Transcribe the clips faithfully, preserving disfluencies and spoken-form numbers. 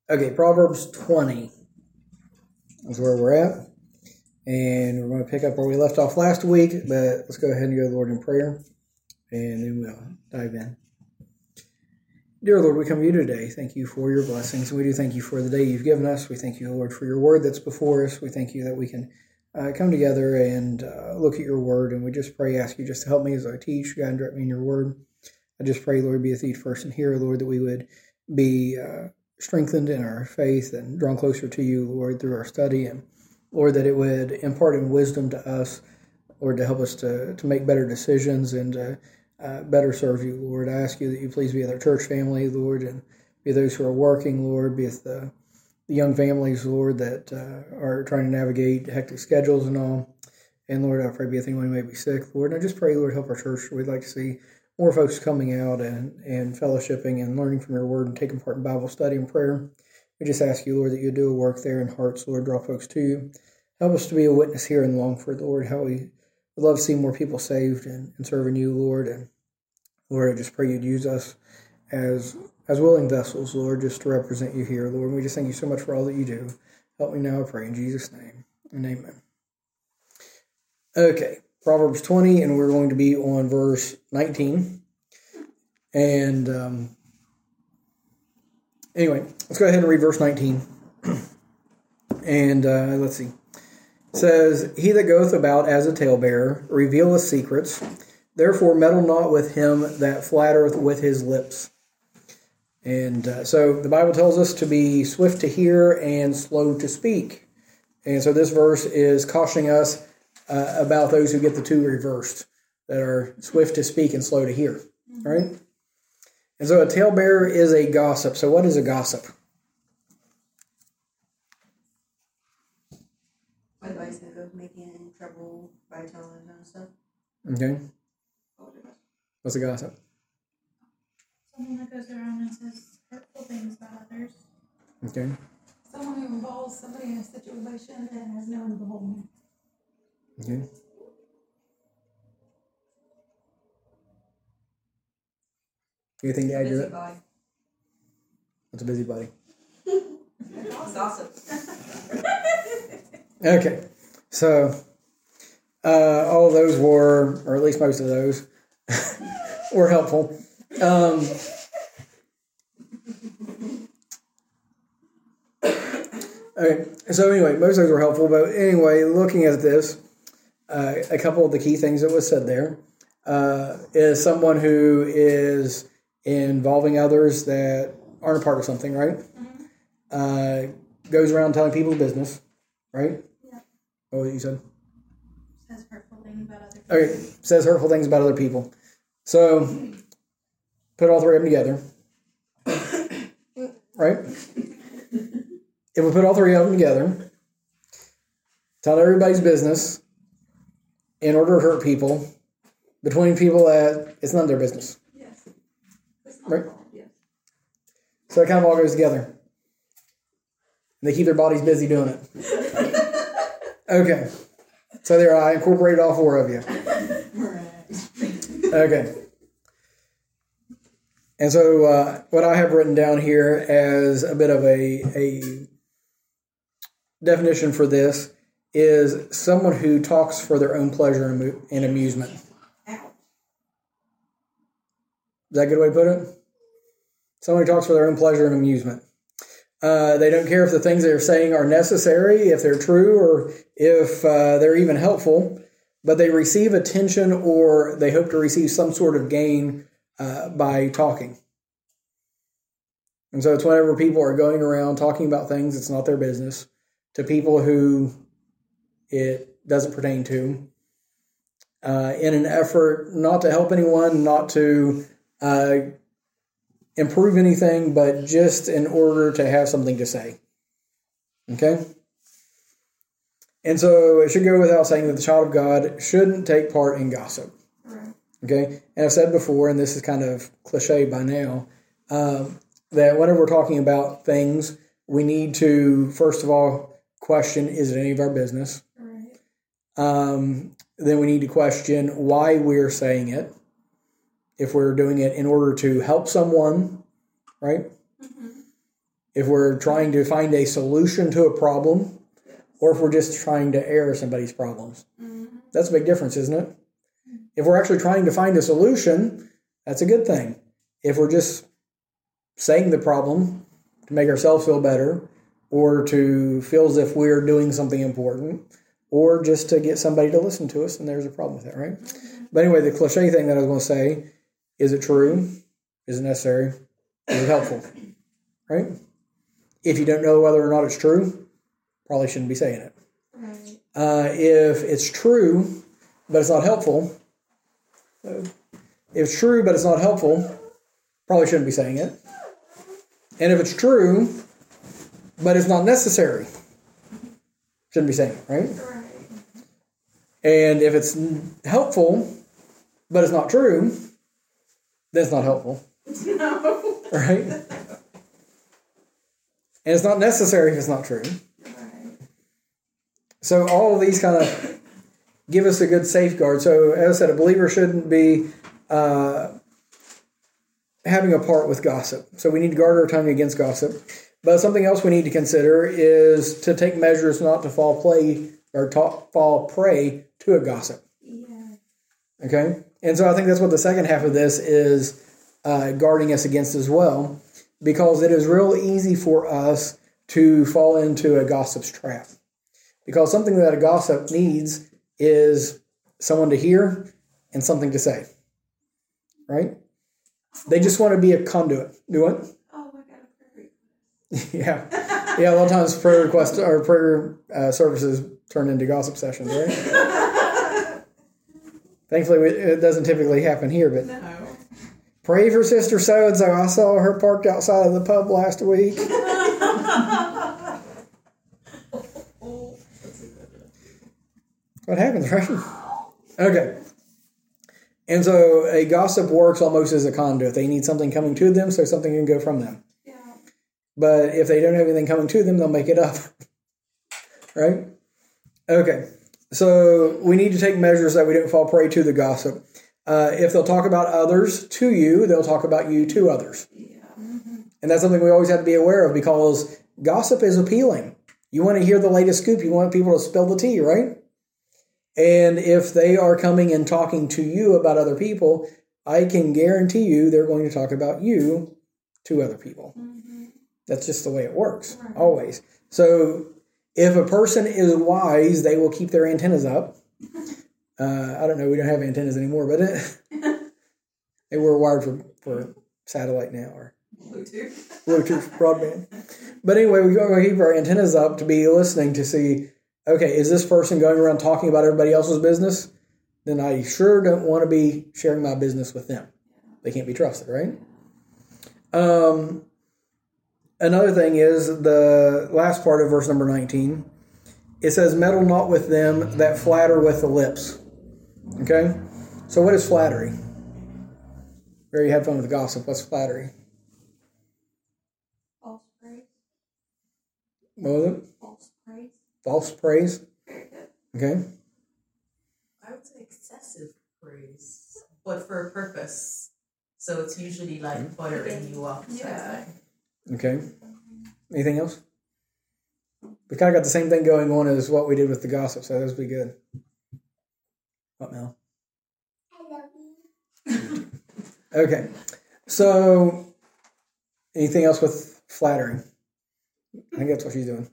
Okay, Proverbs twenty is where we're at. And we're going to pick up where we left off last week, but let's go ahead and go to the Lord in prayer, and then we'll dive in. Dear Lord, we come to you today. Thank you for your blessings. We do thank you for the day you've given us. We thank you, Lord, for your word that's before us. We thank you that we can uh, come together and uh, look at your word, and we just pray, ask you just to help me as I teach, guide and direct me in your word. I just pray, Lord, be with each person here, Lord, that we would be uh, strengthened in our faith and drawn closer to you, Lord, through our study, and Lord, that it would impart in wisdom to us, Lord, to help us to, to make better decisions and uh, uh, better serve you, Lord. I ask you that you please be with our church family, Lord, and be those who are working, Lord, be with the, the young families, Lord, that uh, are trying to navigate hectic schedules and all. And Lord, I pray be with anyone who may be sick, Lord. And I just pray, Lord, help our church. We'd like to see more folks coming out and, and fellowshipping and learning from your word and taking part in Bible study and prayer. We just ask you, Lord, that you do a work there in hearts, Lord, draw folks to you. Help us to be a witness here in Longford, Lord, how we would love to see more people saved and, and serving you, Lord. And Lord, I just pray you'd use us as as willing vessels, Lord, just to represent you here, Lord. And we just thank you so much for all that you do. Help me now, I pray, in Jesus' name, and amen. Okay, Proverbs twenty, and we're going to be on verse nineteen. And um, anyway, let's go ahead and read verse nineteen. And uh, let's see. It says, he that goeth about as a talebearer revealeth secrets, therefore meddle not with him that flattereth with his lips. And uh, so the Bible tells us to be swift to hear and slow to speak. And so this verse is cautioning us uh, about those who get the two reversed, that are swift to speak and slow to hear. All right? And so a talebearer is a gossip. So what is a gossip? Advice of making trouble by telling kind of stuff. Okay. What's a gossip? Someone that goes around and says hurtful things about others. Okay. Someone who involves somebody in a situation and has no involvement. Okay. Anything to add to that? What's a busybody? Gossip. Okay, so uh, all of those were, or at least most of those, were helpful. Um, okay, so anyway, most of those were helpful, but anyway, looking at this, uh, a couple of the key things that was said there uh, is someone who is involving others that aren't a part of something, right? Mm-hmm. Uh, goes around telling people business, right? What was you said? Says hurtful things about other people. Okay, says hurtful things about other people. So, put all three of them together. Right? If we put all three of them together, tell everybody's business in order to hurt people, between people that it's none of their business. Yes. Right? Yes. So it kind of all goes together. And they keep their bodies busy doing it. Okay, so there I incorporated all four of you. Okay. And so uh, what I have written down here as a bit of a, a definition for this is someone who talks for their own pleasure and amusement. Is that a good way to put it? Someone who talks for their own pleasure and amusement. Uh, they don't care if the things they're saying are necessary, if they're true, or if uh, they're even helpful, but they receive attention or they hope to receive some sort of gain uh, by talking. And so it's whenever people are going around talking about things it's not their business to people who it doesn't pertain to, uh, in an effort not to help anyone, not to uh, improve anything, but just in order to have something to say. Okay? And so it should go without saying that the child of God shouldn't take part in gossip. Right. Okay? And I've said before, and this is kind of cliche by now, um, that whenever we're talking about things, we need to, first of all, question, is it any of our business? Right. Um, then we need to question why we're saying it. If we're doing it in order to help someone, right? Mm-hmm. if we're trying to find a solution to a problem, or if we're just trying to air somebody's problems. Mm-hmm. That's a big difference, isn't it? If we're actually trying to find a solution, that's a good thing. If we're just saying the problem to make ourselves feel better, or to feel as if we're doing something important, or just to get somebody to listen to us, then there's a problem with that, right? Mm-hmm. But anyway, the cliche thing that I was going to say, is it true? Is it necessary? Is it helpful? Right? If you don't know whether or not it's true, probably shouldn't be saying it. Right. Uh, if it's true, but it's not helpful, uh, if it's true, but it's not helpful, probably shouldn't be saying it. And if it's true, but it's not necessary, shouldn't be saying it, right? Right. And if it's helpful, but it's not true, then it's not helpful. No. Right? And it's not necessary if it's not true. Right. So all of these kind of give us a good safeguard. So as I said, a believer shouldn't be uh, having a part with gossip. So we need to guard our tongue against gossip. But something else we need to consider is to take measures not to fall play or to, fall prey to a gossip. Yeah. Okay? And so I think that's what the second half of this is uh, guarding us against as well, because it is real easy for us to fall into a gossip's trap. Because something that a gossip needs is someone to hear and something to say. Right? They just want to be a conduit. Do what? Oh, I got a prayer request. Yeah. Yeah, a lot of times prayer requests or prayer uh, services turn into gossip sessions, right? Thankfully, it doesn't typically happen here, but no. Pray for Sister So-and-so. I saw her parked outside of the pub last week. What happens, right? Okay. And so a gossip works almost as a conduit. They need something coming to them so something can go from them. Yeah. But if they don't have anything coming to them, they'll make it up. Right? Okay. So we need to take measures that we don't fall prey to the gossip. Uh, if they'll talk about others to you, they'll talk about you to others. Yeah. Mm-hmm. And that's something we always have to be aware of, because gossip is appealing. You want to hear the latest scoop. You want people to spill the tea, right? And if they are coming and talking to you about other people, I can guarantee you they're going to talk about you to other people. Mm-hmm. That's just the way it works, right. Always. So if a person is wise, they will keep their antennas up. Uh, I don't know, we don't have antennas anymore, but it, they were wired for, for satellite now, or Bluetooth. Bluetooth broadband. But anyway, we go keep our antennas up to be listening to see, okay, is this person going around talking about everybody else's business? Then I sure don't want to be sharing my business with them. They can't be trusted, right? Um, another thing is the last part of verse number nineteen. It says, meddle not with them that flatter with the lips. Okay? So what is flattery? Where you had fun with gossip. What's flattery? False praise. What was it? False praise. False praise. Okay. I would say excessive praise, but for a purpose. So it's usually like mm-hmm. buttering you up. Yeah. Okay. Anything else? We kind of got the same thing going on as what we did with the gossip, so this will be good. What, Mel? I love you. Okay. So, anything else with flattering? I think that's what she's doing.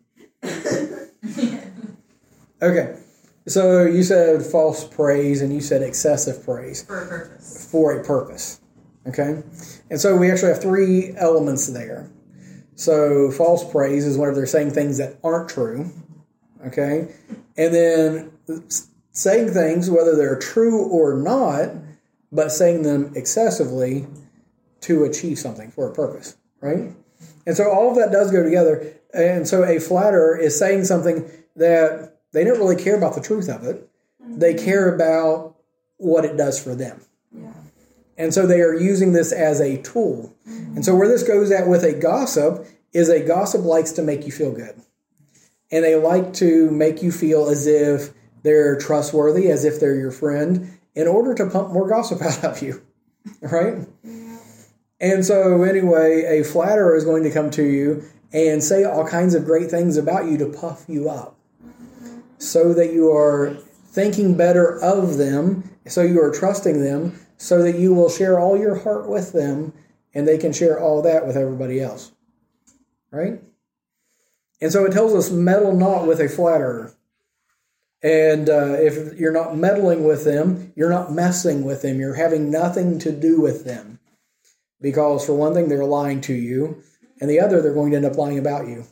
Okay. So, you said false praise and you said excessive praise. For a purpose. For a purpose. Okay? And so, we actually have three elements there. So, false praise is whenever they're saying things that aren't true. Okay? And then saying things, whether they're true or not, but saying them excessively to achieve something for a purpose. Right? And so, all of that does go together. And so, a flatterer is saying something that they don't really care about the truth of it. They care about what it does for them. Yeah. And so they are using this as a tool. Mm-hmm. And so where this goes at with a gossip is a gossip likes to make you feel good. And they like to make you feel as if they're trustworthy, as if they're your friend, in order to pump more gossip out of you. Right? Yeah. And so anyway, a flatterer is going to come to you and say all kinds of great things about you to puff you up, so that you are thinking better of them, so you are trusting them, so that you will share all your heart with them, and they can share all that with everybody else. Right? And so it tells us, meddle not with a flatterer. And uh, if you're not meddling with them, you're not messing with them. You're having nothing to do with them. Because for one thing, they're lying to you. And the other, they're going to end up lying about you.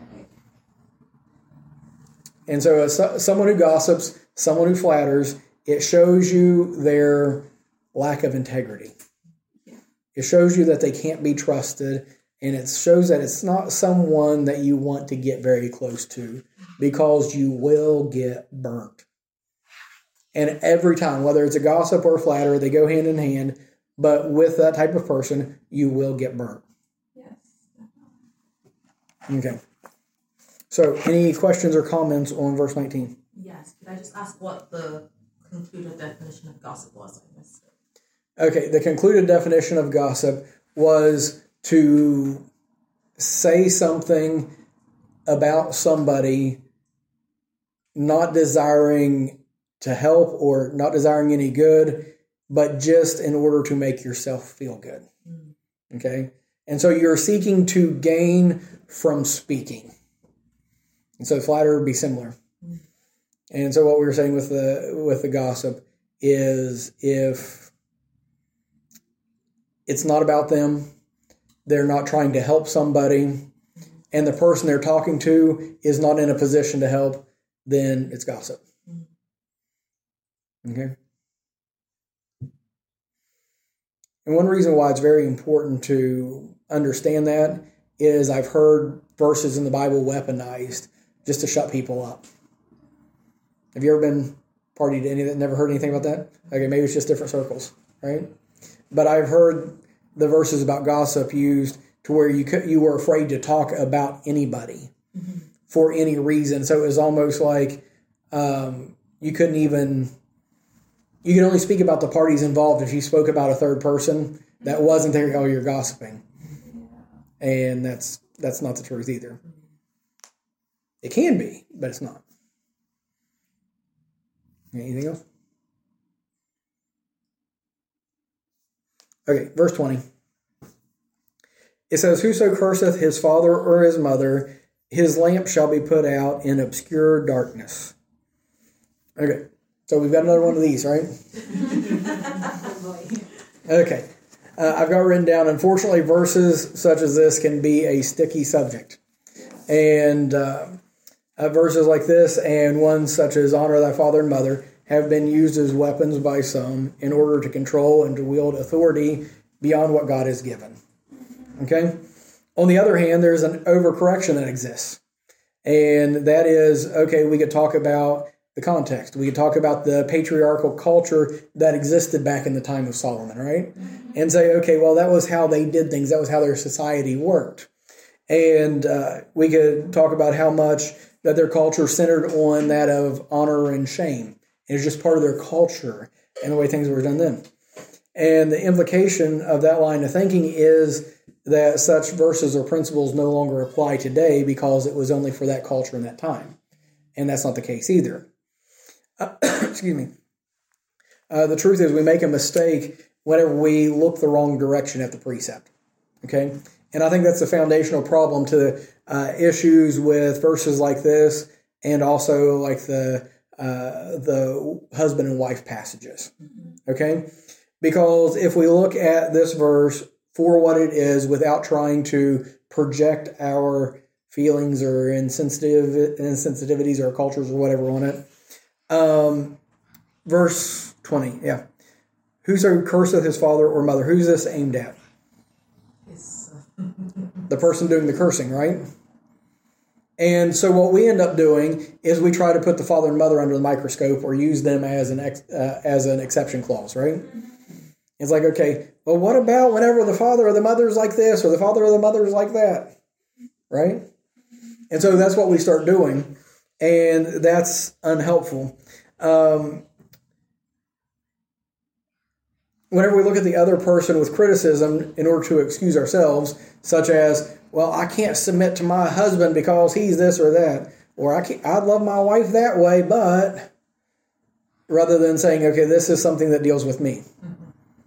And so as someone who gossips, someone who flatters, it shows you their lack of integrity. It shows you that they can't be trusted. And it shows that it's not someone that you want to get very close to, because you will get burnt. And every time, whether it's a gossip or a flatterer, they go hand in hand. But with that type of person, you will get burnt. Yes. Okay. So, any questions or comments on verse nineteen? Yes. Could I just ask what the concluded definition of gossip was? I missed it. Okay. The concluded definition of gossip was to say something about somebody, not desiring to help or not desiring any good, but just in order to make yourself feel good. Mm. Okay? And so you're seeking to gain from speaking. And so flatterer would be similar. Mm. And so what we were saying with the with the gossip is, if it's not about them, they're not trying to help somebody, and the person they're talking to is not in a position to help, then it's gossip. Okay? And one reason why it's very important to understand that is I've heard verses in the Bible weaponized just to shut people up. Have you ever been party to any that never heard anything about that? Okay, maybe it's just different circles, right? But I've heard the verses about gossip used to where you could, you were afraid to talk about anybody mm-hmm. for any reason. So it was almost like um, you couldn't even, you could only speak about the parties involved if you spoke about a third person that wasn't there. Oh, you're gossiping. And that's that's not the truth either. It can be, but it's not. Anything else? Okay, verse twenty. It says, whoso curseth his father or his mother, his lamp shall be put out in obscure darkness. Okay, so we've got another one of these, right? Okay, uh, I've got written down, unfortunately, verses such as this can be a sticky subject. And uh, uh, verses like this and ones such as honor thy father and mother have been used as weapons by some in order to control and to wield authority beyond what God has given. Okay? On the other hand, there's an overcorrection that exists. And that is, okay, we could talk about the context. We could talk about the patriarchal culture that existed back in the time of Solomon, right? And say, okay, well, that was how they did things. That was how their society worked. And uh, we could talk about how much that their culture centered on that of honor and shame. It was just part of their culture and the way things were done then. And the implication of that line of thinking is that such verses or principles no longer apply today because it was only for that culture in that time. And that's not the case either. Uh, excuse me. Uh, the truth is we make a mistake whenever we look the wrong direction at the precept. Okay? And I think that's the foundational problem to uh, issues with verses like this and also like the uh, the husband and wife passages. Okay? Because if we look at this verse for what it is without trying to project our feelings or insensitive insensitivities or cultures or whatever on it, um, verse twenty, yeah. Whoso curseth his father or mother, who's this aimed at? The person doing the cursing, right? And so what we end up doing is we try to put the father and mother under the microscope or use them as an ex, uh, as an exception clause, right? It's like, okay, well, what about whenever the father or the mother is like this or the father or the mother is like that, right? And so that's what we start doing, and that's unhelpful. Um, whenever we look at the other person with criticism in order to excuse ourselves, such as, well, I can't submit to my husband because he's this or that, or I can't, I love my wife that way, but rather than saying, okay, this is something that deals with me. Mm-hmm.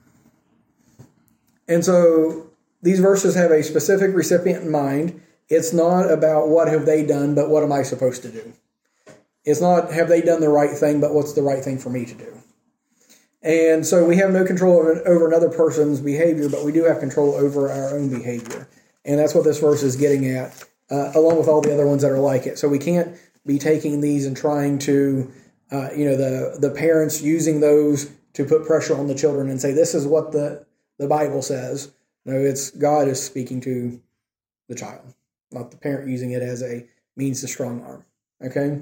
And so these verses have a specific recipient in mind. It's not about what have they done, but what am I supposed to do? It's not have they done the right thing, but what's the right thing for me to do? And so we have no control over, over another person's behavior, but we do have control over our own behavior. And that's what this verse is getting at, uh, along with all the other ones that are like it. So we can't be taking these and trying to, uh, you know, the, the parents using those to put pressure on the children and say, this is what the, the Bible says. No, it's God is speaking to the child, not the parent using it as a means to strong arm. Okay?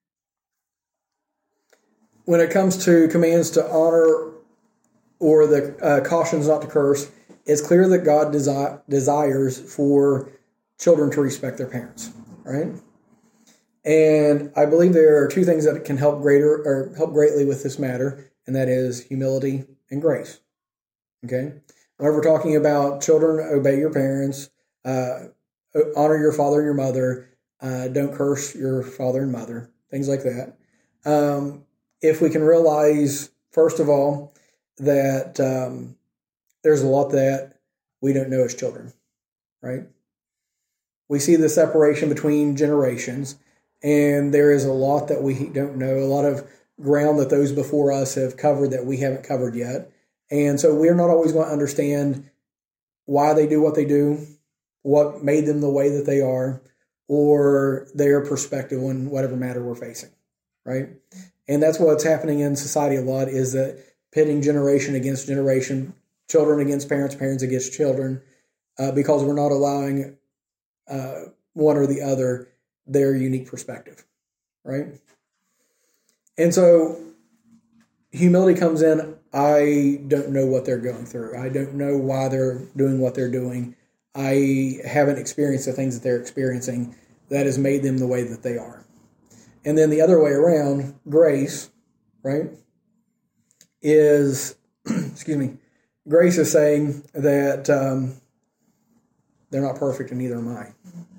When it comes to commands to honor or the uh, cautions not to curse, it's clear that God desi- desires for children to respect their parents, right? And I believe there are two things that can help greater or help greatly with this matter, and that is humility and grace. Okay? Whenever we're talking about children, obey your parents, uh, honor your father and your mother, uh, don't curse your father and mother, things like that. Um, if we can realize, first of all, that um, there's a lot that we don't know as children, right? We see the separation between generations, and there is a lot that we don't know, a lot of ground that those before us have covered that we haven't covered yet. And so we're not always going to understand why they do what they do, what made them the way that they are, or their perspective on whatever matter we're facing, right? And that's what's happening in society a lot, is that pitting generation against generation, children against parents, parents against children, uh, because we're not allowing uh, one or the other their unique perspective, right? And so humility comes in. I don't know what they're going through. I don't know why they're doing what they're doing. I haven't experienced the things that they're experiencing that has made them the way that they are. And then the other way around, grace, right, is, excuse me, grace is saying that um, they're not perfect and neither am I.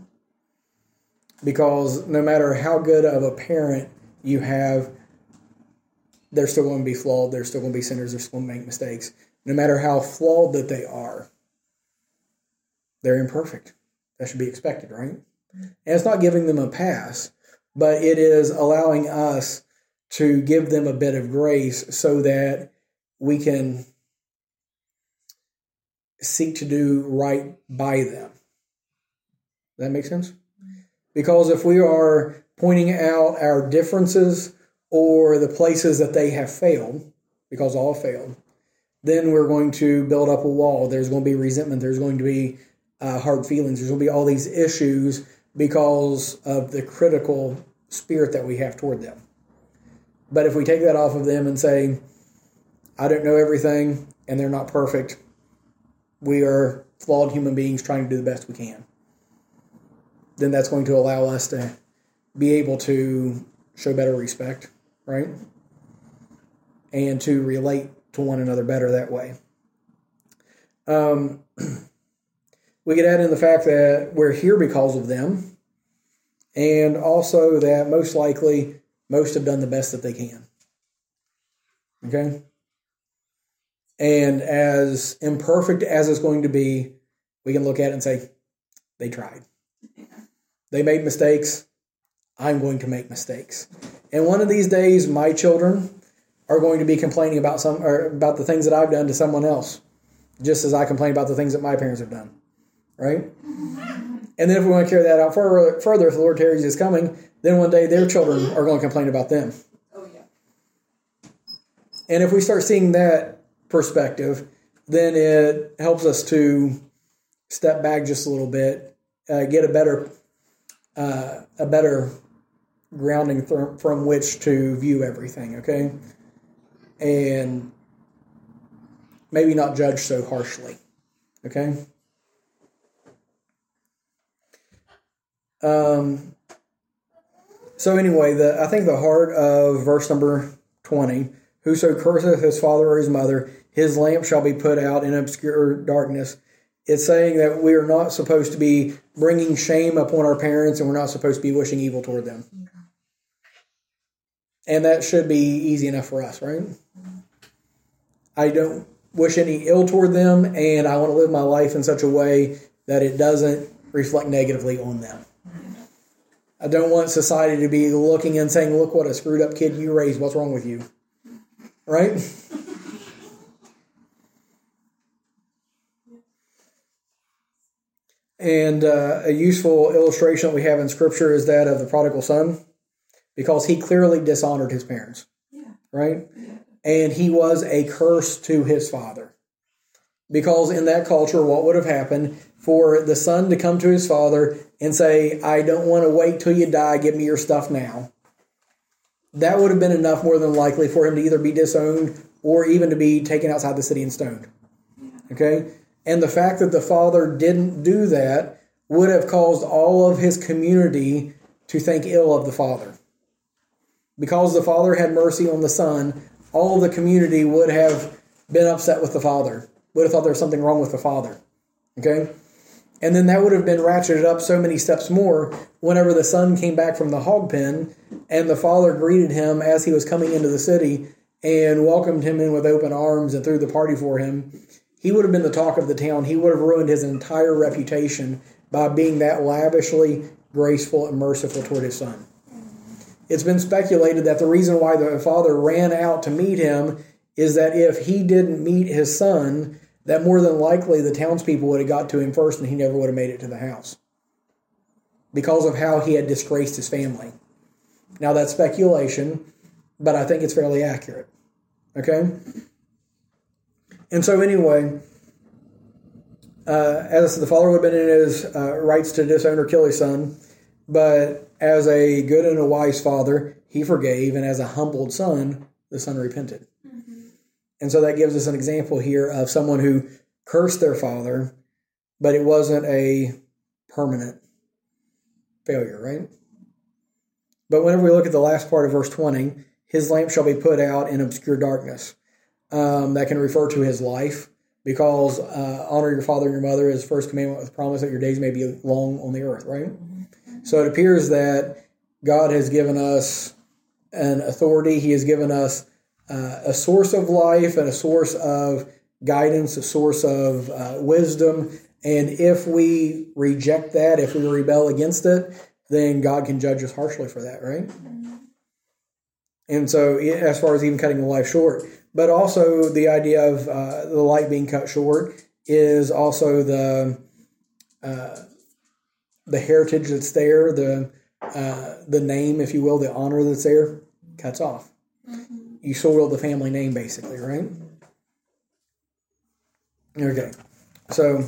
Because no matter how good of a parent you have, they're still going to be flawed. They're still going to be sinners. They're still going to make mistakes. No matter how flawed that they are, they're imperfect. That should be expected, right? And it's not giving them a pass, but it is allowing us to give them a bit of grace so that we can seek to do right by them. Does that make sense? Because if we are pointing out our differences or the places that they have failed, because all failed, then we're going to build up a wall. There's going to be resentment. There's going to be uh, hard feelings. There's going to be all these issues because of the critical spirit that we have toward them. But if we take that off of them and say, I don't know everything and they're not perfect, we are flawed human beings trying to do the best we can, then that's going to allow us to be able to show better respect, right? And to relate to one another better that way. Um, we could add in the fact that we're here because of them, and also that most likely most have done the best that they can. Okay? And as imperfect as it's going to be, we can look at it and say, they tried. They made mistakes. I'm going to make mistakes. And one of these days, my children are going to be complaining about some or about the things that I've done to someone else, just as I complain about the things that my parents have done. Right? And then if we want to carry that out further, further if the Lord tarries is coming, then one day their children are going to complain about them. Oh, yeah. And if we start seeing that perspective, then it helps us to step back just a little bit, uh, get a better uh, a better grounding th- from which to view everything, okay? And maybe not judge so harshly, okay? Um. So anyway, the I think the heart of verse number twenty, whoso curseth his father or his mother, his lamp shall be put out in obscure darkness. It's saying that we are not supposed to be bringing shame upon our parents, and we're not supposed to be wishing evil toward them. Okay. And that should be easy enough for us, right? I don't wish any ill toward them, and I want to live my life in such a way that it doesn't reflect negatively on them. I don't want society to be looking and saying, look what a screwed up kid you raised, what's wrong with you? Right? And uh, a useful illustration that we have in Scripture is that of the prodigal son, because he clearly dishonored his parents, Yeah. right? Yeah. And he was a curse to his father. Because in that culture, what would have happened for the son to come to his father and say, I don't want to wait till you die, give me your stuff now. That would have been enough more than likely for him to either be disowned or even to be taken outside the city and stoned. Okay? And the fact that the father didn't do that would have caused all of his community to think ill of the father. Because the father had mercy on the son, all of the community would have been upset with the father, would have thought there was something wrong with the father. Okay? And then that would have been ratcheted up so many steps more whenever the son came back from the hog pen and the father greeted him as he was coming into the city and welcomed him in with open arms and threw the party for him. He would have been the talk of the town. He would have ruined his entire reputation by being that lavishly graceful and merciful toward his son. It's been speculated that the reason why the father ran out to meet him is that if he didn't meet his son, that more than likely the townspeople would have got to him first and he never would have made it to the house because of how he had disgraced his family. Now that's speculation, but I think it's fairly accurate. Okay? And so anyway, uh, as I said, the father would have been in his uh, rights to disown or kill his son, but as a good and a wise father, he forgave, and as a humbled son, the son repented. Mm-hmm. And so that gives us an example here of someone who cursed their father, but it wasn't a permanent failure, right? But whenever we look at the last part of verse twenty, his lamp shall be put out in obscure darkness. Um, that can refer to his life, because uh, honor your father and your mother is first commandment with promise that your days may be long on the earth, right? Mm-hmm. So it appears that God has given us an authority. He has given us uh, a source of life and a source of guidance, a source of uh, wisdom. And if we reject that, if we rebel against it, then God can judge us harshly for that, right? Mm-hmm. And so as far as even cutting the life short, but also the idea of uh, the light being cut short is also the uh, the heritage that's there, the uh, the name, if you will, the honor that's there, cuts off. Mm-hmm. You soil the family name, basically, right? Okay, so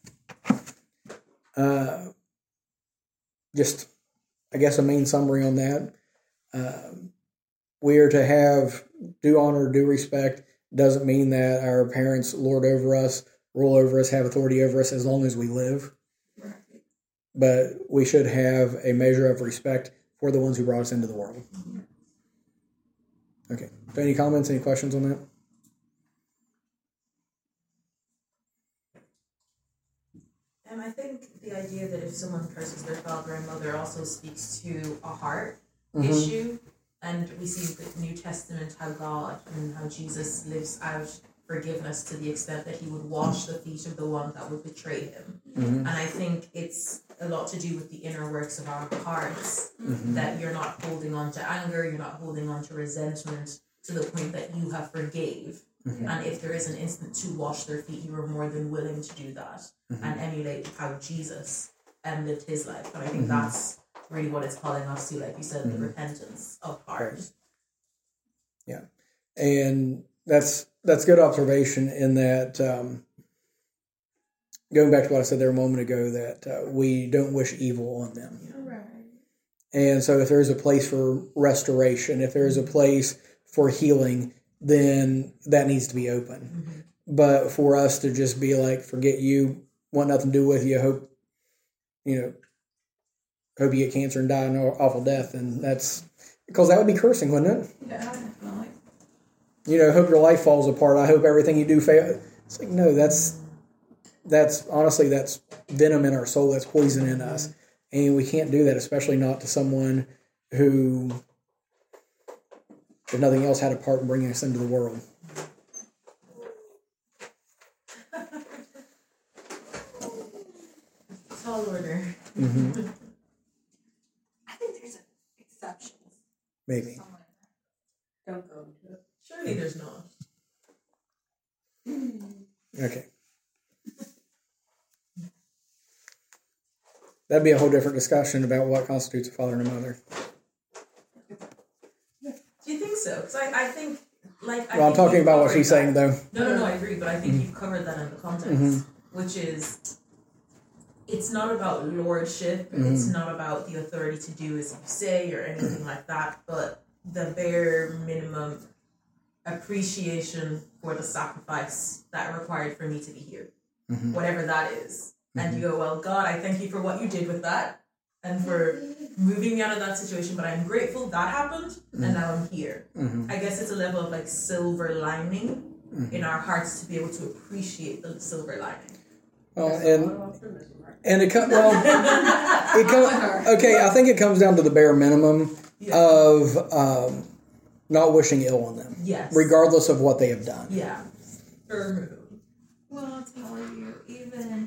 uh, just, I guess, a main summary on that. Uh, we are to have due honor, due respect. Doesn't mean that our parents lord over us, rule over us, have authority over us as long as we live. Right. But we should have a measure of respect for the ones who brought us into the world. Okay. So any comments, any questions on that? And I think the idea that if someone curses their father and mother also speaks to a heart mm-hmm. issue. And we see in the New Testament how God and how Jesus lives out forgiveness to the extent that he would wash the feet of the one that would betray him. Mm-hmm. And I think it's a lot to do with the inner works of our hearts, mm-hmm. that you're not holding on to anger, you're not holding on to resentment to the point that you have forgave. Mm-hmm. And if there is an instant to wash their feet, you are more than willing to do that mm-hmm. and emulate how Jesus um, lived his life. And I think mm-hmm. that's really what it's calling us to, like you said, mm-hmm. the repentance of heart. Yeah. And that's that's good observation in that, um, going back to what I said there a moment ago, that uh, we don't wish evil on them. Right. And so if there's a place for restoration, if there's a place for healing, then that needs to be open. Mm-hmm. But for us to just be like, forget you, want nothing to do with you, hope, you know, hope you get cancer and die an awful death, and that's because that would be cursing, wouldn't it? Yeah, definitely. You know, hope your life falls apart. I hope everything you do fails. It's like, no, that's that's honestly, that's venom in our soul, that's poison in us. And we can't do that, especially not to someone who, if nothing else, had a part in bringing us into the world. Tall order. Mm-hmm. I think there's exceptions. Maybe. Don't go into it. Surely there's not. Okay. That'd be a whole different discussion about what constitutes a father and a mother. Do you think so? Because I, I think, like... I Well, I'm think talking you've about what covered she's that. saying, though. No, no, no, I agree, but I think Mm-hmm. you've covered that in the context, Mm-hmm. which is, it's not about lordship, Mm-hmm. it's not about the authority to do as you say or anything like that, but the bare minimum appreciation for the sacrifice that required for me to be here, Mm-hmm. whatever that is. And Mm-hmm. you go, well, God, I thank you for what you did with that and for moving me out of that situation, but I'm grateful that happened, Mm-hmm. and now I'm here. Mm-hmm. I guess it's a level of like silver lining Mm-hmm. in our hearts to be able to appreciate the silver lining. Well, and and it comes well. It comes okay. I think it comes down to the bare minimum Yeah. of um, not wishing ill on them, Yes. regardless of what they have done. Yeah. Or Well, I'll tell you, even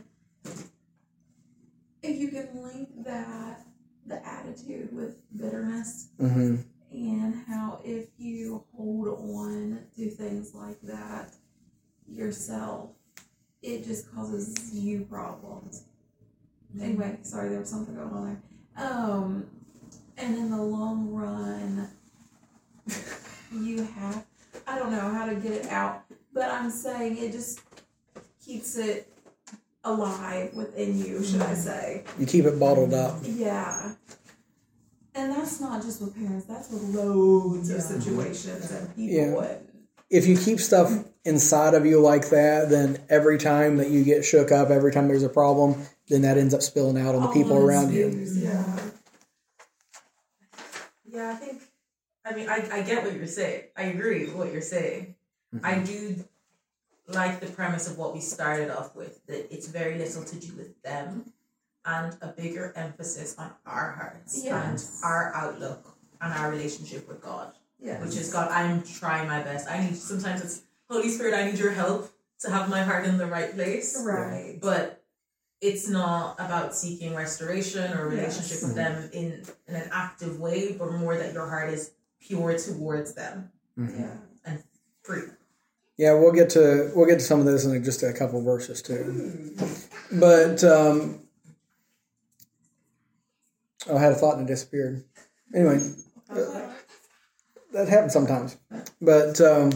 if you can link that, the attitude with bitterness, Mm-hmm. and how if you hold on to things like that yourself, it just causes you problems. Anyway, sorry, there was something going on there. Um, and in the long run, you have, I don't know how to get it out, but I'm saying it just keeps it alive within you, should I say. You keep it bottled up. Yeah. And that's not just with parents, that's with loads of Yeah. situations and people. Yeah. And, If you keep stuff inside of you like that, then every time that you get shook up, every time there's a problem, then that ends up spilling out on the people all around you. these, Yeah. yeah, I think, I mean, I, I get what you're saying. I agree with what you're saying. Mm-hmm. I do like the premise of what we started off with, that it's very little to do with them and a bigger emphasis on our hearts Yes. and our outlook and our relationship with God. Yeah. Which is, God, I'm trying my best. I need, sometimes it's, Holy Spirit, I need your help to have my heart in the right place. Right. But it's not about seeking restoration or relationship Yes. with them in, in an active way, but more that your heart is pure towards them Mm-hmm. Yeah. and free. Yeah, we'll get to we'll get to some of this in just a couple verses too. But um, oh, I had a thought and it disappeared. Anyway, that, that happens sometimes. But um,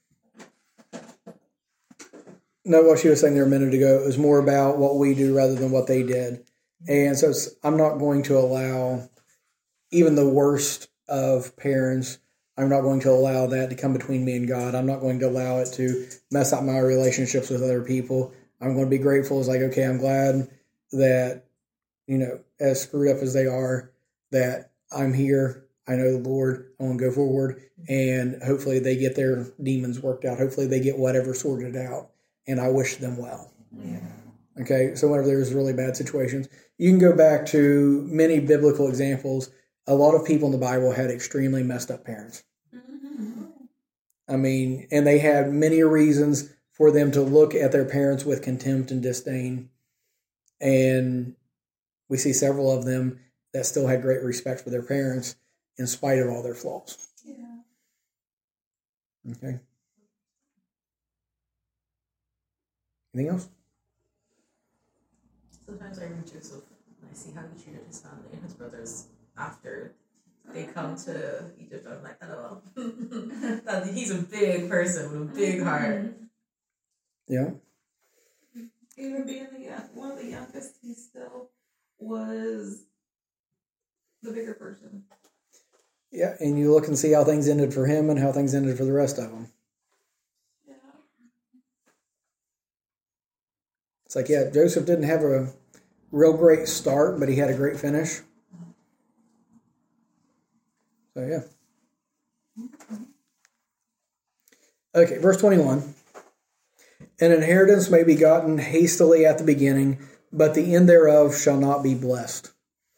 no, what she was saying there a minute ago, it was more about what we do rather than what they did. And so it's, I'm not going to allow even the worst of parents. I'm not going to allow that to come between me and God. I'm not going to allow it to mess up my relationships with other people. I'm going to be grateful. It's like, okay, I'm glad that, you know, as screwed up as they are, that I'm here. I know the Lord. I want to go forward. And hopefully they get their demons worked out. Hopefully they get whatever sorted out. And I wish them well. Yeah. Okay, so whenever there's really bad situations, you can go back to many biblical examples. A lot of people in the Bible had extremely messed up parents. Mm-hmm. I mean, and they had many reasons for them to look at their parents with contempt and disdain. And we see several of them that still had great respect for their parents in spite of all their flaws. Yeah. Okay. Anything else? Sometimes I read Joseph and I see how he treated his family and his brothers after they come to Egypt. I'm like, oh, that he's a big person with a big heart. Yeah. Even being the young, one of the youngest, he still was the bigger person. Yeah, and you look and see how things ended for him and how things ended for the rest of them. Yeah. It's like, yeah, Joseph didn't have a real great start, but he had a great finish. So, yeah. Okay, verse twenty-one. An inheritance may be gotten hastily at the beginning, but the end thereof shall not be blessed.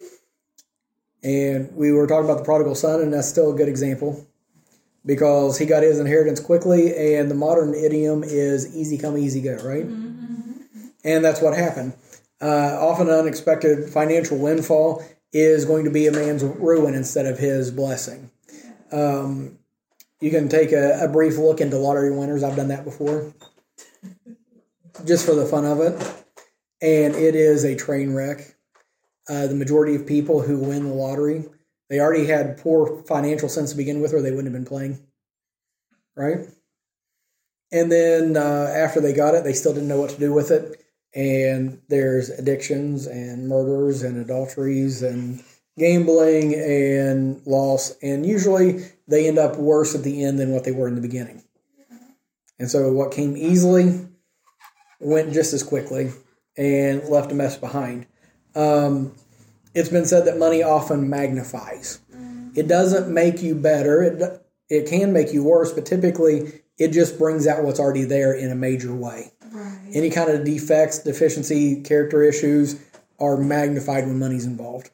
And we were talking about the prodigal son, and that's still a good example because he got his inheritance quickly, and the modern idiom is easy come, easy go, right? Mm-hmm. And that's what happened. Uh, often an unexpected financial windfall is going to be a man's ruin instead of his blessing. Um, you can take a, a brief look into lottery winners. I've done that before, just for the fun of it. And it is a train wreck. Uh, the majority of people who win the lottery, they already had poor financial sense to begin with, or they wouldn't have been playing, right? And then uh, after they got it, they still didn't know what to do with it. And there's addictions and murders and adulteries and gambling and loss. And usually they end up worse at the end than what they were in the beginning. And so what came easily went just as quickly and left a mess behind. Um, it's been said that money often magnifies. It doesn't make you better. It, it can make you worse, but typically it just brings out what's already there in a major way. Right. Any kind of defects, deficiency, character issues are magnified when money's involved.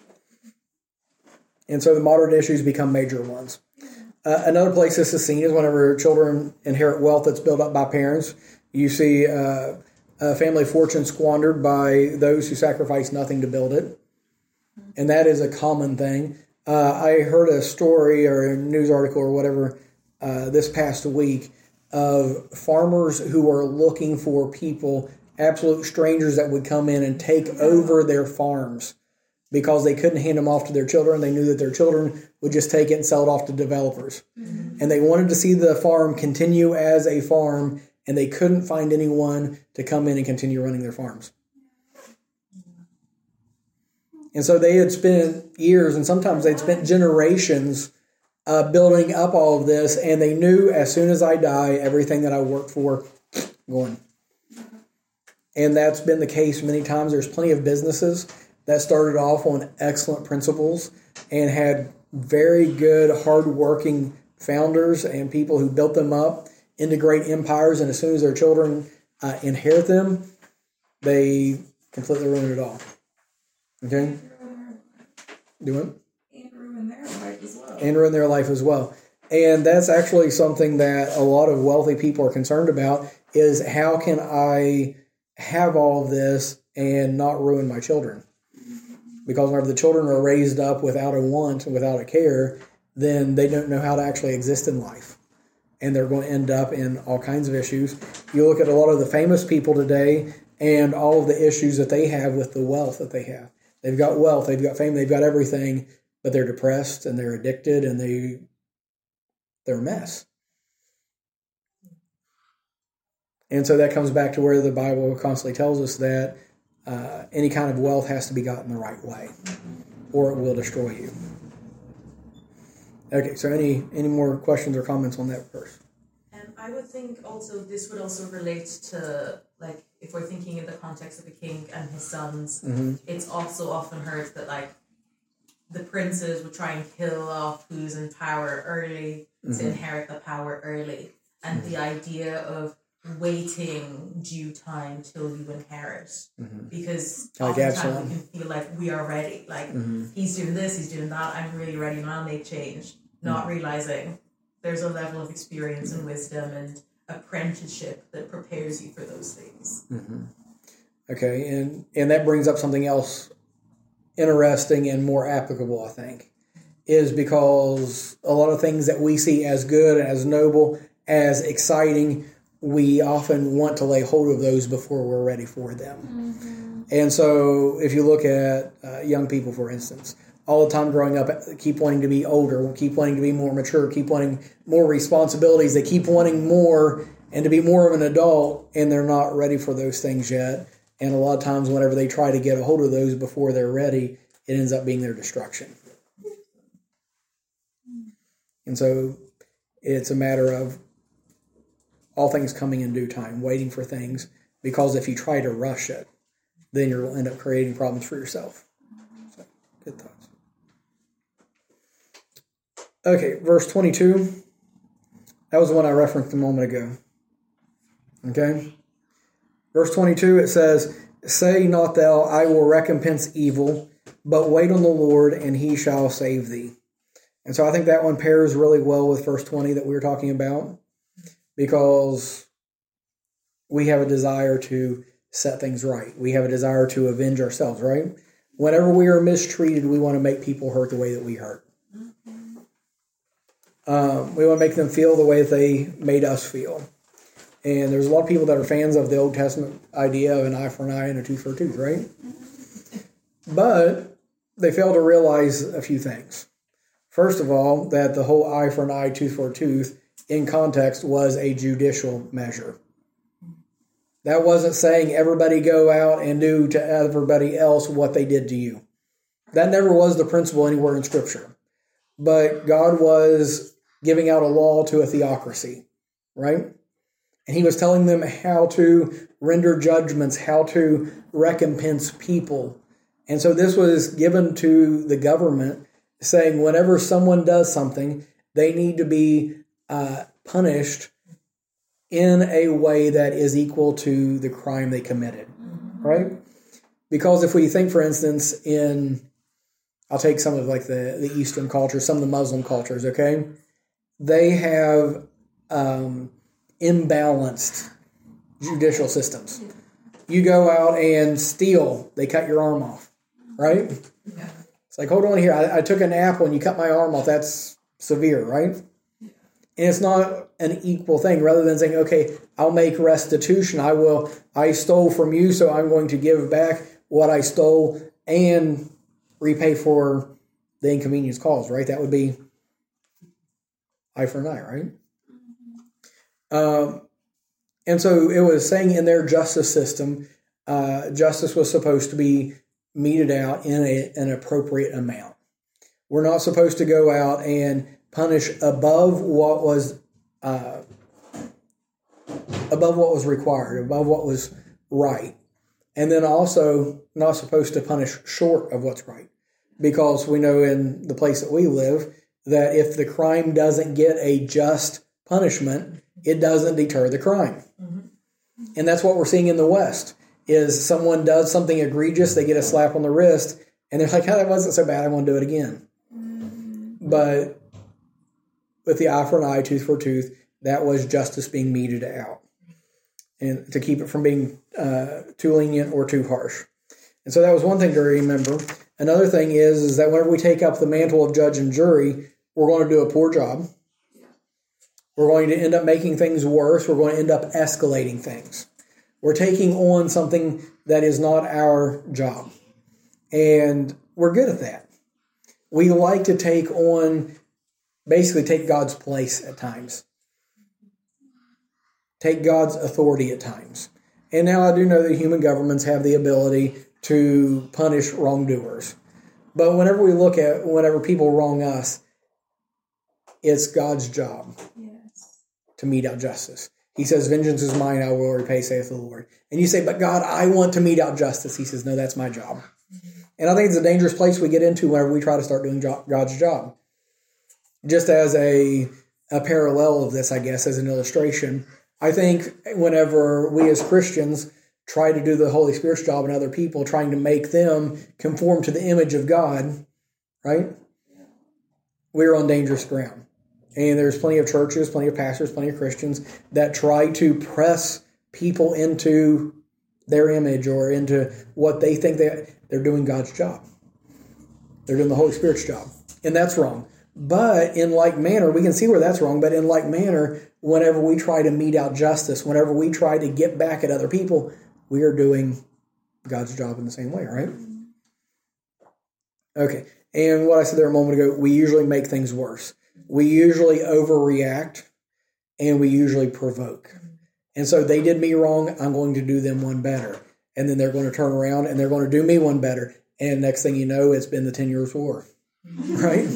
And so the moderate issues become major ones. Uh, another place this is seen is whenever children inherit wealth that's built up by parents. You see uh, a family fortune squandered by those who sacrifice nothing to build it. And that is a common thing. Uh, I heard a story or a news article or whatever uh, this past week of farmers who are looking for people, absolute strangers that would come in and take over their farms because they couldn't hand them off to their children. They knew that their children would just take it and sell it off to developers. Mm-hmm. And they wanted to see the farm continue as a farm, and they couldn't find anyone to come in and continue running their farms. And so they had spent years, and sometimes they'd spent generations uh, building up all of this, and they knew as soon as I die, everything that I worked for, going. And that's been the case many times. There's plenty of businesses that started off on excellent principles and had very good, hardworking founders and people who built them up into great empires, and as soon as their children uh, inherit them, they completely ruin it all. Okay? Do it? And ruin their life as well. And ruin their life as well. And that's actually something that a lot of wealthy people are concerned about, is how can I have all of this and not ruin my children? Because whenever the children are raised up without a want and without a care, then they don't know how to actually exist in life. And they're going to end up in all kinds of issues. You look at a lot of the famous people today and all of the issues that they have with the wealth that they have. They've got wealth, they've got fame, they've got everything, but they're depressed and they're addicted and they, they're a mess. And so that comes back to where the Bible constantly tells us that uh, any kind of wealth has to be gotten the right way, or it will destroy you. Okay, so any any more questions or comments on that verse? And I would think also this would also relate to, like, if we're thinking in the context of a king and his sons, mm-hmm. it's also often heard that, like, the princes would try and kill off who's in power early mm-hmm. to inherit the power early. And mm-hmm. the idea of waiting due time till you inherit. Mm-hmm. Because like oftentimes we can feel like we are ready. Like, mm-hmm. he's doing this, he's doing that, I'm really ready and I'll make change. Not mm-hmm. realizing there's a level of experience and wisdom and apprenticeship that prepares you for those things. Mm-hmm. Okay, and, and that brings up something else interesting and more applicable, I think, is because a lot of things that we see as good, as noble, as exciting, we often want to lay hold of those before we're ready for them. Mm-hmm. And so if you look at uh, young people, for instance, all the time growing up, keep wanting to be older, keep wanting to be more mature, keep wanting more responsibilities. They keep wanting more and to be more of an adult, and they're not ready for those things yet. And a lot of times whenever they try to get a hold of those before they're ready, it ends up being their destruction. And so it's a matter of all things coming in due time, waiting for things, because if you try to rush it, then you'll end up creating problems for yourself. So, good thoughts. Okay, verse twenty-two. That was the one I referenced a moment ago. Okay? Verse twenty-two, it says, "Say not thou, I will recompense evil, but wait on the Lord, and he shall save thee." And so I think that one pairs really well with verse twenty that we were talking about, because we have a desire to set things right. We have a desire to avenge ourselves, right? Whenever we are mistreated, we want to make people hurt the way that we hurt. Um, we want to make them feel the way that they made us feel. And there's a lot of people that are fans of the Old Testament idea of an eye for an eye and a tooth for a tooth, right? But they fail to realize a few things. First of all, that the whole eye for an eye, tooth for a tooth, in context, was a judicial measure. That wasn't saying everybody go out and do to everybody else what they did to you. That never was the principle anywhere in Scripture. But God was giving out a law to a theocracy, right? And he was telling them how to render judgments, how to recompense people. And so this was given to the government, saying whenever someone does something, they need to be uh, punished in a way that is equal to the crime they committed, right? Because if we think, for instance, in, I'll take some of like the, the Eastern culture, some of the Muslim cultures, okay? They have um, imbalanced judicial systems. You go out and steal, they cut your arm off, right? Yeah. It's like, hold on here, I, I took an apple and you cut my arm off, that's severe, right? And it's not an equal thing. Rather than saying, okay, I'll make restitution. I will, I stole from you, so I'm going to give back what I stole and repay for the inconvenience caused, right? That would be eye for an eye, right? Mm-hmm. Um, and so it was saying in their justice system, uh, justice was supposed to be meted out in a, an appropriate amount. We're not supposed to go out and punish above what was uh, above what was required, above what was right, and then also not supposed to punish short of what's right, because we know in the place that we live that if the crime doesn't get a just punishment, it doesn't deter the crime, mm-hmm. and that's what we're seeing in the West. Is someone does something egregious, they get a slap on the wrist, and they're like, "Oh, that wasn't so bad. I want to do it again." Mm-hmm. But with the eye for an eye, tooth for a tooth, that was justice being meted out. And to keep it from being uh, too lenient or too harsh. And so that was one thing to remember. Another thing is, is that whenever we take up the mantle of judge and jury, we're going to do a poor job. We're going to end up making things worse. We're going to end up escalating things. We're taking on something that is not our job. And we're good at that. We like to take on Basically, take God's place at times. Take God's authority at times. And now I do know that human governments have the ability to punish wrongdoers. But whenever we look at, whenever people wrong us, it's God's job yes. to mete out justice. He says, "Vengeance is mine, I will repay, saith the Lord." And you say, "But God, I want to mete out justice." He says, "No, that's my job." Mm-hmm. And I think it's a dangerous place we get into whenever we try to start doing God's job. Just as a, a parallel of this, I guess, as an illustration, I think whenever we as Christians try to do the Holy Spirit's job in other people, trying to make them conform to the image of God, right? We're on dangerous ground. And there's plenty of churches, plenty of pastors, plenty of Christians that try to press people into their image or into what they think they, they're doing God's job. They're doing the Holy Spirit's job. And that's wrong. But in like manner, we can see where that's wrong, but in like manner, whenever we try to mete out justice, whenever we try to get back at other people, we are doing God's job in the same way, right? Okay, and what I said there a moment ago, we usually make things worse. We usually overreact, and we usually provoke. And so they did me wrong, I'm going to do them one better. And then they're going to turn around, and they're going to do me one better. And next thing you know, it's been the ten years war, right?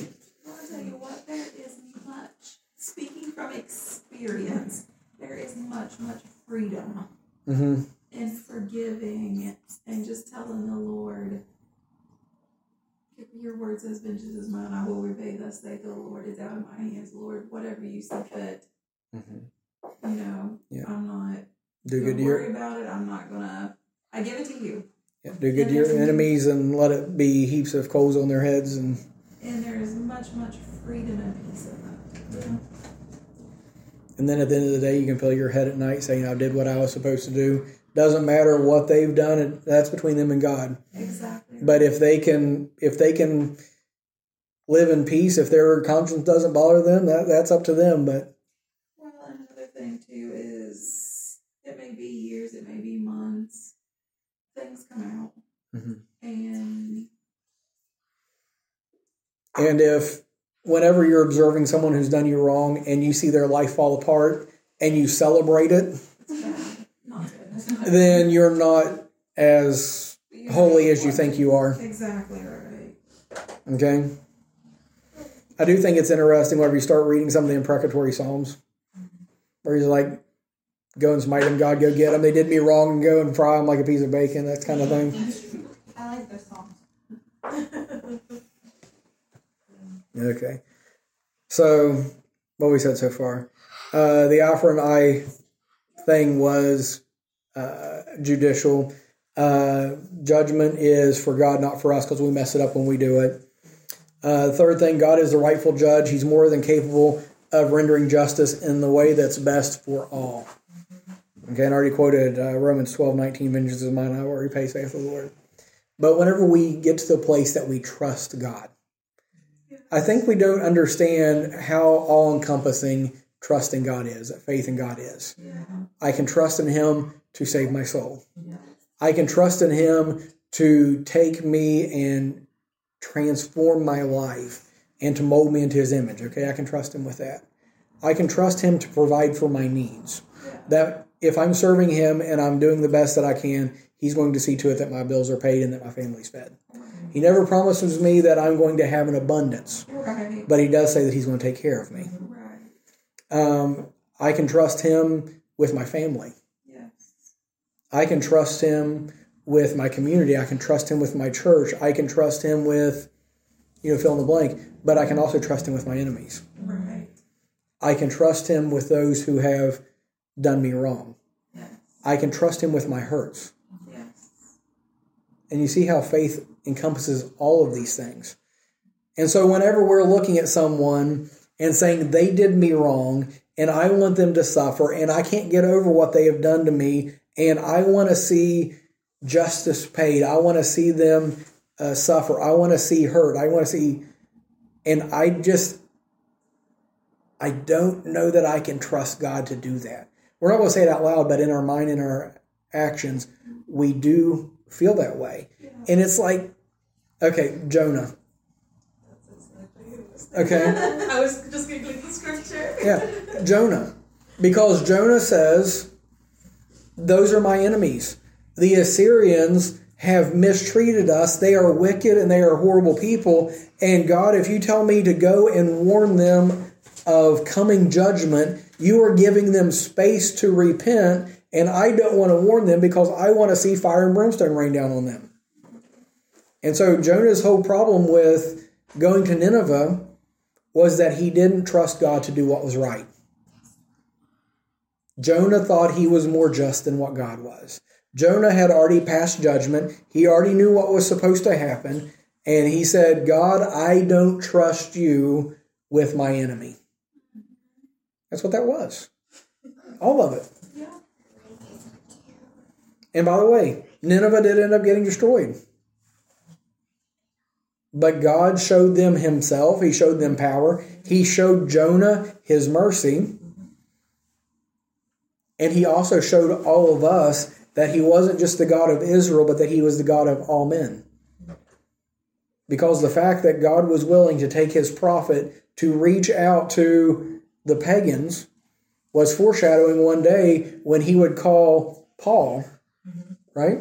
From experience, there is much, much freedom mm-hmm. in forgiving and just telling the Lord, "Your word says, vengeance is mine, I will repay, thus saith the Lord, it's out of my hands, Lord, whatever you see fit." Mm-hmm. You know, yeah. I'm not Do Don't good to worry your about it. I'm not gonna. I give it to you. yeah, do good to your enemies and let it be heaps of coals on their heads. And And there is much, much freedom and peace in that. yeah. And then at the end of the day, you can feel your head at night saying, I did what I was supposed to do. Doesn't matter what they've done, and that's between them and God. Exactly. But if they can, if they can live in peace, if their conscience doesn't bother them, that that's up to them. But Well, another thing too is it may be years, it may be months. Things come out, Mhm. and and if whenever you're observing someone who's done you wrong and you see their life fall apart and you celebrate it, it's bad, not good. then you're not as holy as you think you are. Exactly right. Okay? I do think it's interesting whenever you start reading some of the imprecatory Psalms, where he's like, go and smite them, God, go get them. They did me wrong, and go and fry them like a piece of bacon, that kind of thing. I like those songs. Okay. So, what we said so far. Uh, the eye for an eye thing was uh, judicial. Uh, judgment is for God, not for us, because we mess it up when we do it. Uh, the third thing, God is the rightful judge. He's more than capable of rendering justice in the way that's best for all. Okay, and I already quoted uh, Romans twelve nineteen, vengeance is mine, I will repay, saith the Lord. But whenever we get to the place that we trust God, I think we don't understand how all-encompassing trusting God is, that faith in God is. Yeah. I can trust in Him to save my soul. Yeah. I can trust in Him to take me and transform my life and to mold me into His image. Okay, I can trust Him with that. I can trust Him to provide for my needs. Yeah. That if I'm serving Him and I'm doing the best that I can, He's going to see to it that my bills are paid and that my family's fed. He never promises me that I'm going to have an abundance, Right. but He does say that He's going to take care of me. Right. Um, I can trust Him with my family. Yes. I can trust Him with my community. I can trust Him with my church. I can trust Him with, you know, fill in the blank. But I can also trust Him with my enemies. Right. I can trust Him with those who have done me wrong. Yes. I can trust Him with my hurts. Yes. And you see how faith encompasses all of these things. And so whenever we're looking at someone and saying they did me wrong and I want them to suffer and I can't get over what they have done to me and I want to see justice paid, I want to see them uh, suffer, I want to see hurt, I want to see, and I just, I don't know that I can trust God to do that. We're not going to say it out loud, but in our mind, in our actions, we do feel that way. And it's like, okay, Jonah. Okay. I was just giggling the scripture. Yeah, Jonah. Because Jonah says, those are my enemies. The Assyrians have mistreated us. They are wicked and they are horrible people. And God, if you tell me to go and warn them of coming judgment, you are giving them space to repent. And I don't want to warn them because I want to see fire and brimstone rain down on them. And so Jonah's whole problem with going to Nineveh was that he didn't trust God to do what was right. Jonah thought he was more just than what God was. Jonah had already passed judgment. He already knew what was supposed to happen. And he said, God, I don't trust you with my enemy. That's what that was. All of it. Yeah. And by the way, Nineveh did end up getting destroyed. But God showed them Himself. He showed them power. He showed Jonah His mercy. And He also showed all of us that He wasn't just the God of Israel, but that He was the God of all men. Because the fact that God was willing to take His prophet to reach out to the pagans was foreshadowing one day when He would call Paul, right?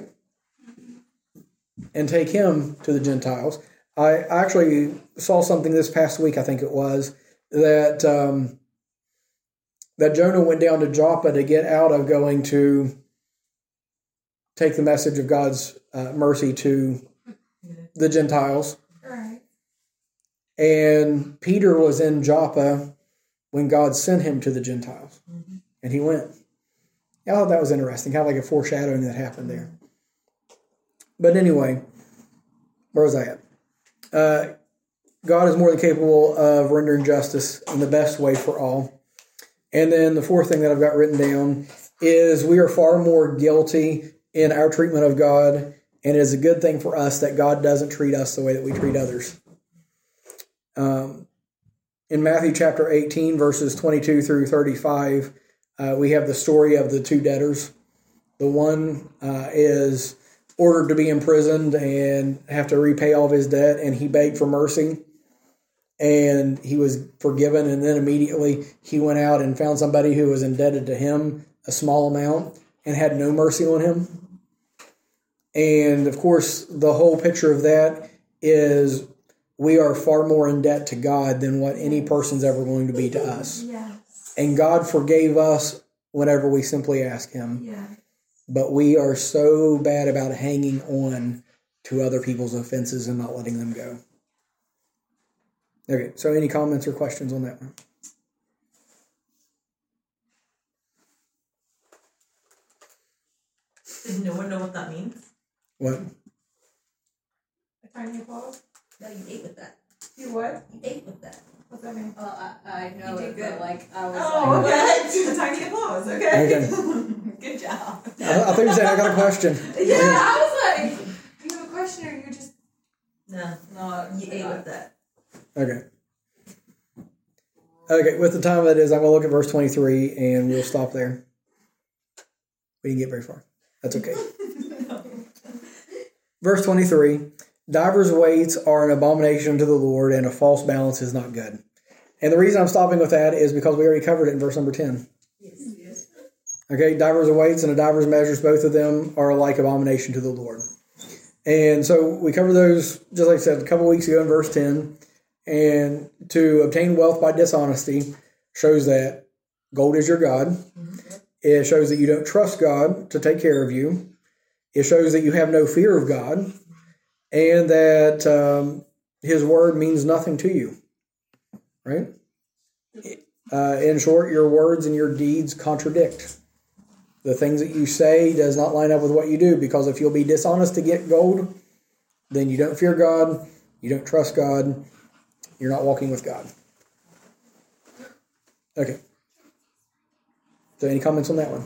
And take him to the Gentiles. I actually saw something this past week, I think it was, that um, that Jonah went down to Joppa to get out of going to take the message of God's uh, mercy to the Gentiles. Right. And Peter was in Joppa when God sent him to the Gentiles. Mm-hmm. And he went. I thought that was interesting, kind of like a foreshadowing that happened there. But anyway, where was I at? Uh, God is more than capable of rendering justice in the best way for all. And then the fourth thing that I've got written down is we are far more guilty in our treatment of God, and it is a good thing for us that God doesn't treat us the way that we treat others. Um, in Matthew chapter eighteen, verses twenty-two through thirty-five, uh, we have the story of the two debtors. The one uh, is ordered to be imprisoned and have to repay all of his debt, and he begged for mercy, and he was forgiven, and then immediately he went out and found somebody who was indebted to him a small amount and had no mercy on him. And of course, the whole picture of that is we are far more in debt to God than what any person's ever going to be to us. Yes. And God forgave us whenever we simply ask him. Yeah. But we are so bad about hanging on to other people's offenses and not letting them go. Okay, so any comments or questions on that one? Did no one know what that means? What? A tiny applause. No, you ate with that. You what? You ate with that. What's that mean? Well, I, I know You did it, good. but like I was Oh, like, okay. A tiny applause. Okay. Okay. good job. I, I thought you said I got a question. Yeah, I was like, do you have a question or you just? No, no, you ate with that. Okay. Okay, with the time that is, I'm going to look at verse twenty-three and we'll stop there. We didn't get very far. That's okay. Verse twenty-three, divers weights are an abomination to the Lord, and a false balance is not good. And the reason I'm stopping with that is because we already covered it in verse number ten. Yes, yes. Okay, divers weights and a divers measures, both of them are alike abomination to the Lord. And so we covered those, just like I said, a couple weeks ago in verse ten. And to obtain wealth by dishonesty shows that gold is your God. Mm-hmm. It shows that you don't trust God to take care of you. It shows that you have no fear of God, and that um, his word means nothing to you. Right? Uh, in short, your words and your deeds contradict. The things that you say does not line up with what you do, because if you'll be dishonest to get gold, then you don't fear God, you don't trust God, you're not walking with God. Okay. So any comments on that one?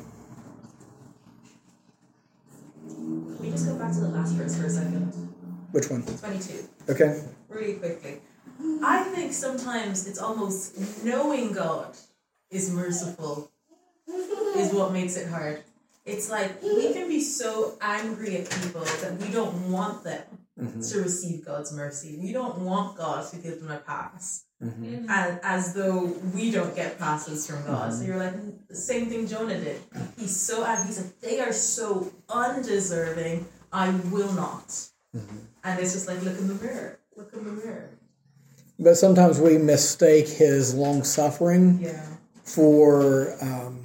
Can we just go back to the last verse for a second? Which one? twenty-two. Okay. Really quickly. I think sometimes it's almost knowing God is merciful is what makes it hard. It's like we can be so angry at people that we don't want them mm-hmm. to receive God's mercy. We don't want God to give them a pass. Mm-hmm. And as though we don't get passes from God. Mm-hmm. So you're like, the same thing Jonah did. He's so angry. He's like, they are so undeserving, I will not. Mm-hmm. And it's just like, look in the mirror. Look in the mirror. But sometimes we mistake his long suffering yeah. for um,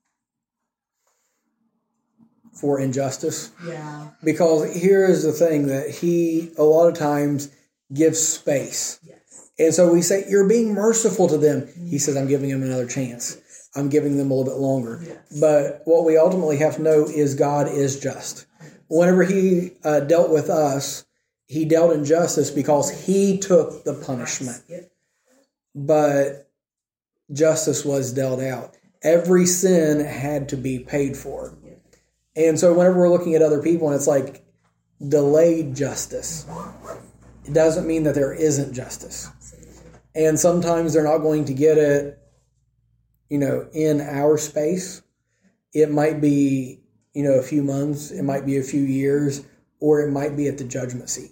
for injustice. Yeah. Because here is the thing, that he a lot of times gives space. Yes. And so we say, you're being merciful to them. Mm-hmm. He says, I'm giving them another chance. Yes. I'm giving them a little bit longer. Yes. But what we ultimately have to know is God is just. Yes. Whenever he uh, dealt with us, he dealt in justice because he took the punishment. Yep. But justice was dealt out. Every sin had to be paid for. Yep. And so whenever we're looking at other people and it's like delayed justice, it doesn't mean that there isn't justice. And sometimes they're not going to get it, you know, in our space. It might be, you know, a few months. It might be a few years. Or it might be at the judgment seat.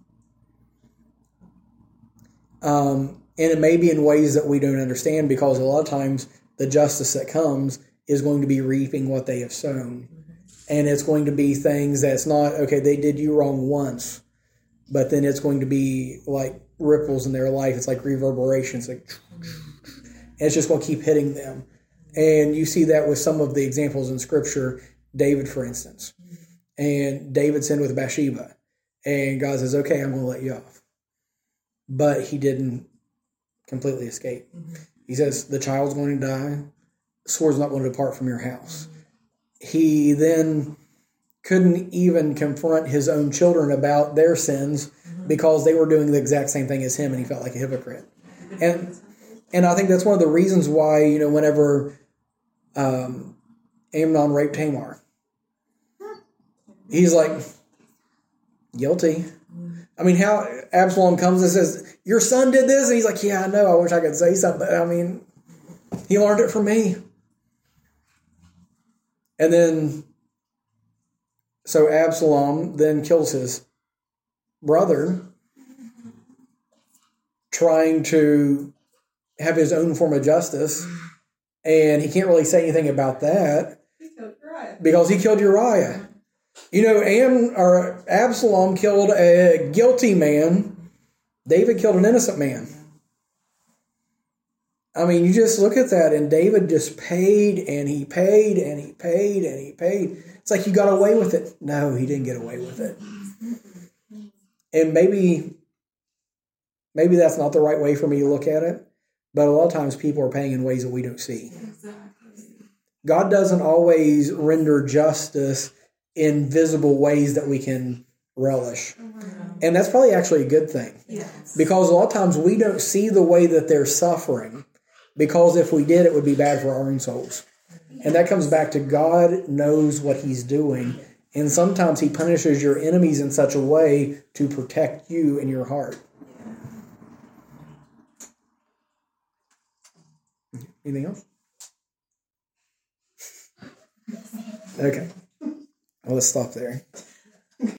Um, and it may be in ways that we don't understand, because a lot of times the justice that comes is going to be reaping what they have sown. And it's going to be things that's not, okay, they did you wrong once, but then it's going to be like ripples in their life. It's like reverberations. Like, and it's just going to keep hitting them. And you see that with some of the examples in Scripture. David, for instance. And David sinned with Bathsheba. And God says, okay, I'm going to let you off. But he didn't completely escape. Mm-hmm. He says, the child's going to die. The sword's not going to depart from your house. Mm-hmm. he then couldn't even confront his own children about their sins because they were doing the exact same thing as him, and he felt like a hypocrite. And and I think that's one of the reasons why, you know, whenever um, Amnon raped Tamar, he's like, guilty. I mean, how Absalom comes and says, your son did this? And he's like, yeah, I know. I wish I could say something. I mean, he learned it from me. And then, so Absalom then kills his brother, trying to have his own form of justice. And he can't really say anything about that because he killed Uriah. You know, Am, or Absalom killed a guilty man. David killed an innocent man. I mean, you just look at that, and David just paid, and he paid, and he paid, and he paid. It's like, you got away with it. No, he didn't get away with it. And maybe, maybe that's not the right way for me to look at it, but a lot of times people are paying in ways that we don't see. God doesn't always render justice in visible ways that we can relish. And that's probably actually a good thing. Yes. Because a lot of times we don't see the way that they're suffering, because if we did, it would be bad for our own souls. And that comes back to God knows what he's doing. And sometimes he punishes your enemies in such a way to protect you in your heart. Anything else? Okay. Well, let's stop there.